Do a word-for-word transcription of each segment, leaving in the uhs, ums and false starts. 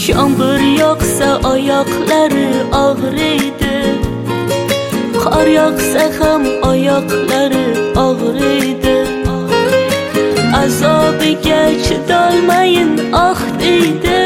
Yomg'ir yog'sa oyoqlari og'riydi, qor yog'sa ham oyoqlari og'riydi. Azobiga chidolmayin oh deydi,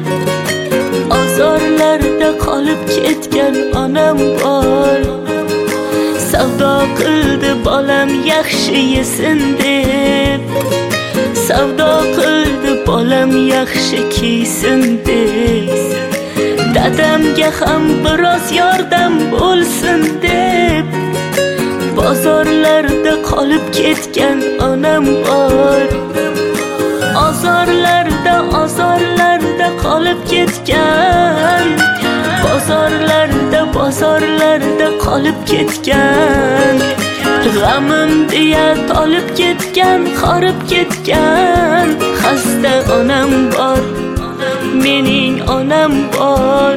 ozorlarda qolib ketgan onam bor. Savdo qildi bolam yaxshi yesin deb, savdo qildi bolam yaxshi kiysin deb, dadamga ham biroz yordam bo'lsin deb, bozorlarda qolib ketgan onam bor. Ozorlarda, ozorlarda qolib ketgan, bozorlarda, bozorlarda qolib ketgan. G'amim deya tolib ketgan, qorib ketgan. Xasta onam bor, mening onam bor.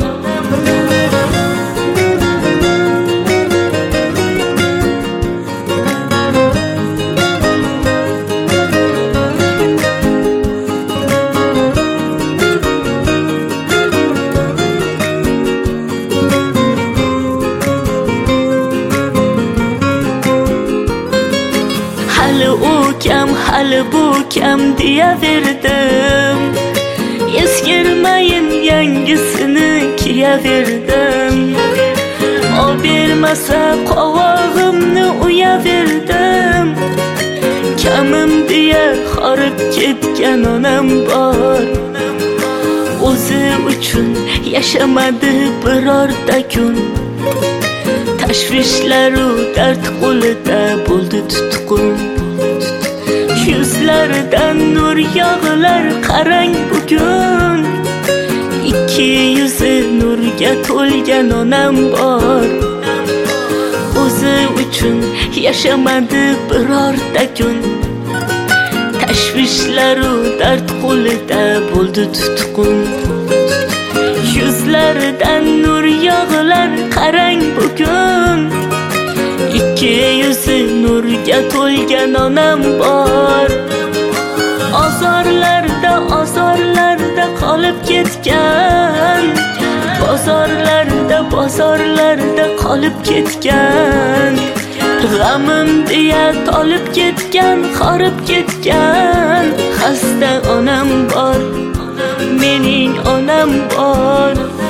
Hali u kam, hali bu kam deyaverdim, eskirmayin yangisini kiyaverdim. O bermasa qovog'imni uyaverdim, kamim deya qorib ketgan onam bor. O'zi uchun yashamadi birorta kun, tashvishlaru dard qo'lida bo'ldi tutqun. Yuzlaridan nur yog'lar qarang bugun, ikki yuzi nurga to'lgan onam bor. O'zi uchun yashamadi birorta kun, tashvishlaru dard qo'lida bo'ldi tutqun. Yuzlaridan nur yog'lar qarang bugun, ikki yuzi nurga to'lgan onam bor. Ozorlarda, ozorlarda qolib ketgan, bozorlarda, bozorlarda qolib ketgan. G'amim deya tolib ketgan, qorib ketgan. Xasta onam bor, mening onam bor.